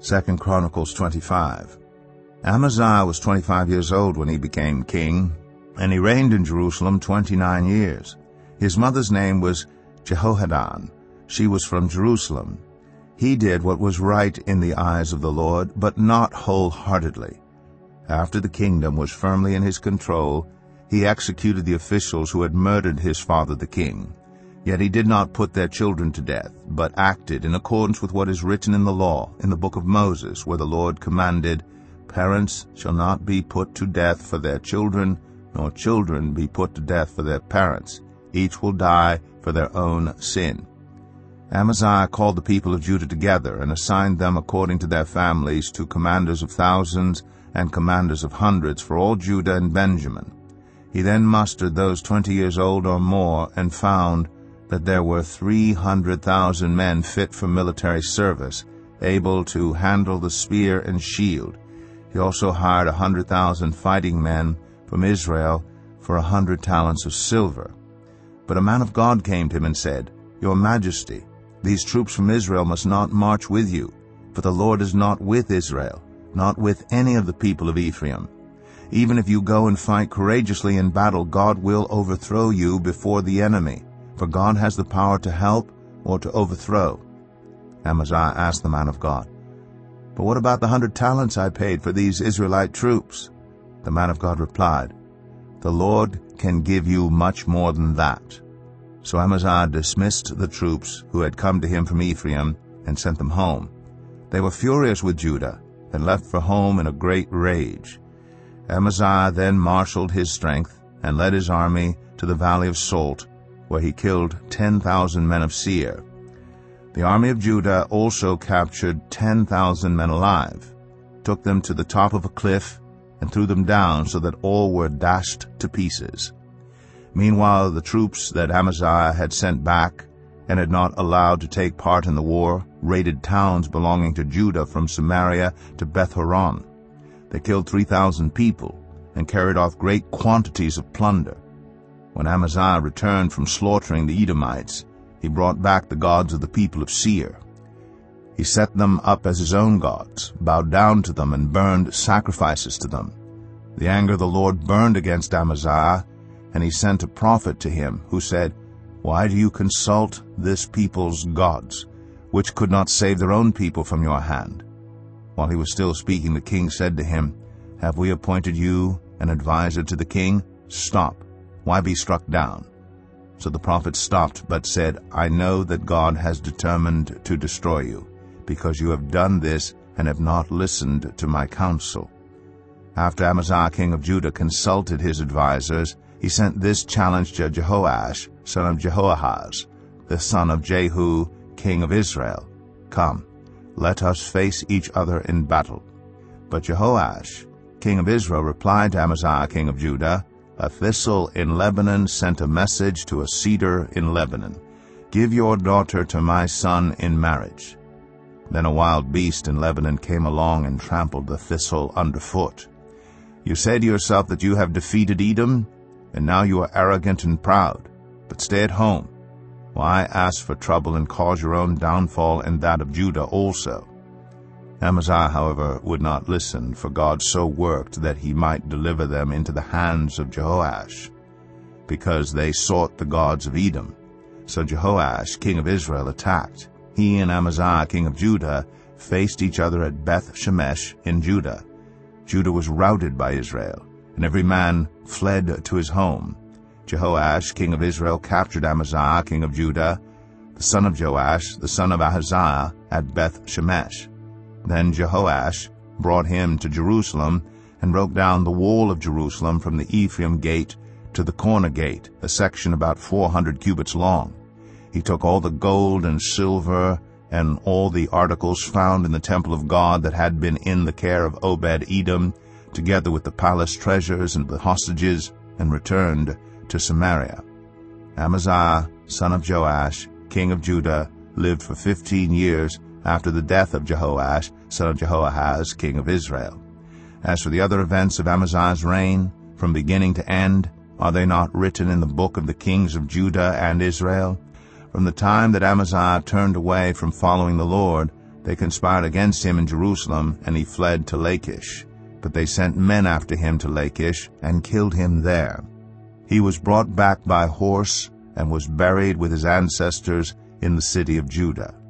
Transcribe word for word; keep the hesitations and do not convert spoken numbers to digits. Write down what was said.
Second Chronicles twenty-five. Amaziah was twenty-five years old when he became king, and he reigned in Jerusalem twenty-nine years. His mother's name was Jehohadan. She was from Jerusalem. He did what was right in the eyes of the Lord, but not wholeheartedly. After the kingdom was firmly in his control, he executed the officials who had murdered his father the king. Yet he did not put their children to death, but acted in accordance with what is written in the law, in the book of Moses, where the Lord commanded, "Parents shall not be put to death for their children, nor children be put to death for their parents. Each will die for their own sin." Amaziah called the people of Judah together and assigned them according to their families to commanders of thousands and commanders of hundreds for all Judah and Benjamin. He then mustered those twenty years old or more and found that there were three hundred thousand men fit for military service, able to handle the spear and shield. He also hired a hundred thousand fighting men from Israel for a hundred talents of silver. But a man of God came to him and said, "Your Majesty, these troops from Israel must not march with you, for the Lord is not with Israel, not with any of the people of Ephraim. Even if you go and fight courageously in battle, God will overthrow you before the enemy, for God has the power to help or to overthrow." Amaziah asked the man of God, "But what about the hundred talents I paid for these Israelite troops?" The man of God replied, "The Lord can give you much more than that." So Amaziah dismissed the troops who had come to him from Ephraim and sent them home. They were furious with Judah and left for home in a great rage. Amaziah then marshaled his strength and led his army to the valley of Salt, where he killed ten thousand men of Seir. The army of Judah also captured ten thousand men alive, took them to the top of a cliff, and threw them down so that all were dashed to pieces. Meanwhile, the troops that Amaziah had sent back and had not allowed to take part in the war raided towns belonging to Judah from Samaria to Beth-horon. They killed three thousand people and carried off great quantities of plunder. When Amaziah returned from slaughtering the Edomites, he brought back the gods of the people of Seir. He set them up as his own gods, bowed down to them, and burned sacrifices to them. The anger of the Lord burned against Amaziah, and he sent a prophet to him, who said, "Why do you consult this people's gods, which could not save their own people from your hand?" While he was still speaking, the king said to him, "Have we appointed you an adviser to the king? Stop. Why be struck down?" So the prophet stopped, but said, "I know that God has determined to destroy you, because you have done this and have not listened to my counsel." After Amaziah king of Judah consulted his advisers, he sent this challenge to Jehoash, son of Jehoahaz, the son of Jehu, king of Israel, "Come, let us face each other in battle." But Jehoash, king of Israel, replied to Amaziah king of Judah, "A thistle in Lebanon sent a message to a cedar in Lebanon, 'Give your daughter to my son in marriage.' Then a wild beast in Lebanon came along and trampled the thistle underfoot. You say to yourself that you have defeated Edom, and now you are arrogant and proud. But stay at home. Why ask for trouble and cause your own downfall and that of Judah also?" Amaziah, however, would not listen, for God so worked that he might deliver them into the hands of Jehoash, because they sought the gods of Edom. So Jehoash, king of Israel, attacked. He and Amaziah, king of Judah, faced each other at Beth-shemesh in Judah. Judah was routed by Israel, and every man fled to his home. Jehoash, king of Israel, captured Amaziah, king of Judah, the son of Joash, the son of Ahaziah, at Beth-shemesh. Then Jehoash brought him to Jerusalem and broke down the wall of Jerusalem from the Ephraim gate to the corner gate, a section about four hundred cubits long. He took all the gold and silver and all the articles found in the temple of God that had been in the care of Obed-Edom, together with the palace treasures and the hostages, and returned to Samaria. Amaziah, son of Joash, king of Judah, lived for fifteen years after the death of Jehoash, son of Jehoahaz, king of Israel. As for the other events of Amaziah's reign, from beginning to end, are they not written in the book of the kings of Judah and Israel? From the time that Amaziah turned away from following the Lord, They conspired against him in Jerusalem, and he fled to Lachish. But they sent men after him to Lachish, and killed him there. He was brought back by horse, and was buried with his ancestors in the city of Judah.